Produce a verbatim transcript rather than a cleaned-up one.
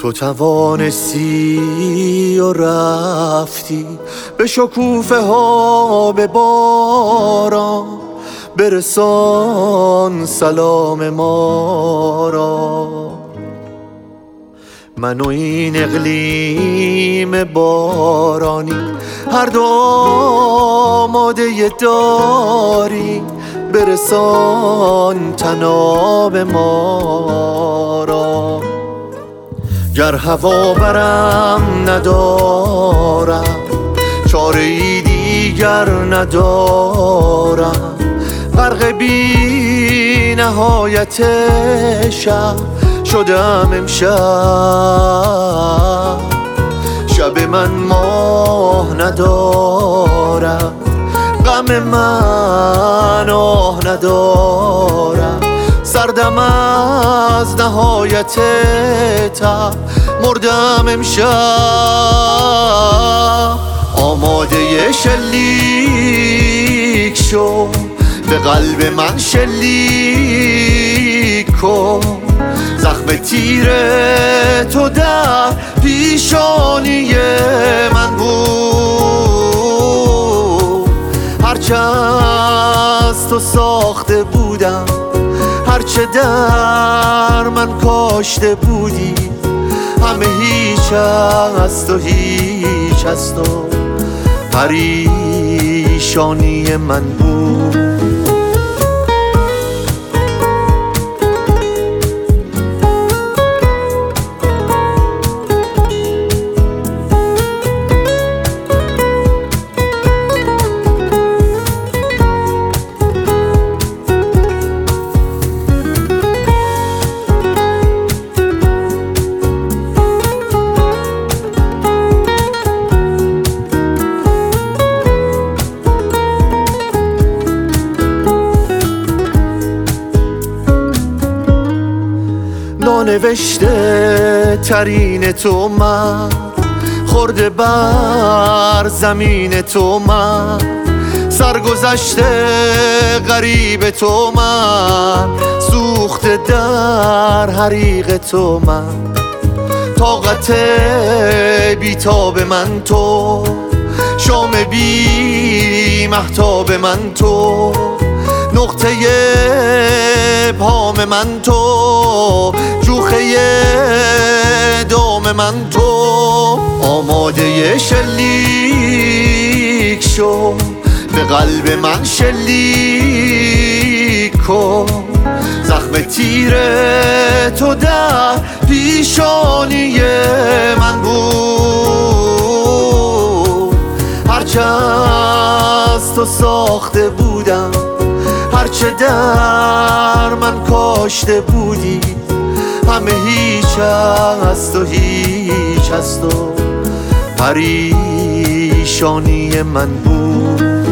تو توانستی و رفتی به شکوفه ها به باران، برسان سلام ما را. من و این اقلیم بارانی هر دو آماده داری، برسان طناب ما را. گر هوا برم ندارم، چاره ای دیگر ندارم، غرق بی نهایت شب شدم امشب. شب من ماه ندارم، غم من آه ندارم، سردم از نهایت تب مردم امشب. آماده شلیک شو، به قلب من شلیک کن، زخم تیر تو در پیشانی من بود. هرچه از تو ساخته بودم، هرچه در من کاشته بودی، همه هیچ از تو، هیچ از تو پریشانی من بود. نانوشته ترین تو من، خورده بر زمین تو من، سرگذشته غریب تو من، سوخته در حریق تو من. طاقت بیتاب من تو، شام بی مهتاب من تو، نقطه ابهام من تو، جوخه دام من تو. آماده شلیک شو، به قلب من شلیک کن، زخم تیر تو در پیشانی من بود. هرچه از تو ساخته بودم، هرچه در من کاشته بودی، همه هیچ از تو، هیچ از تو پریشانی من بود.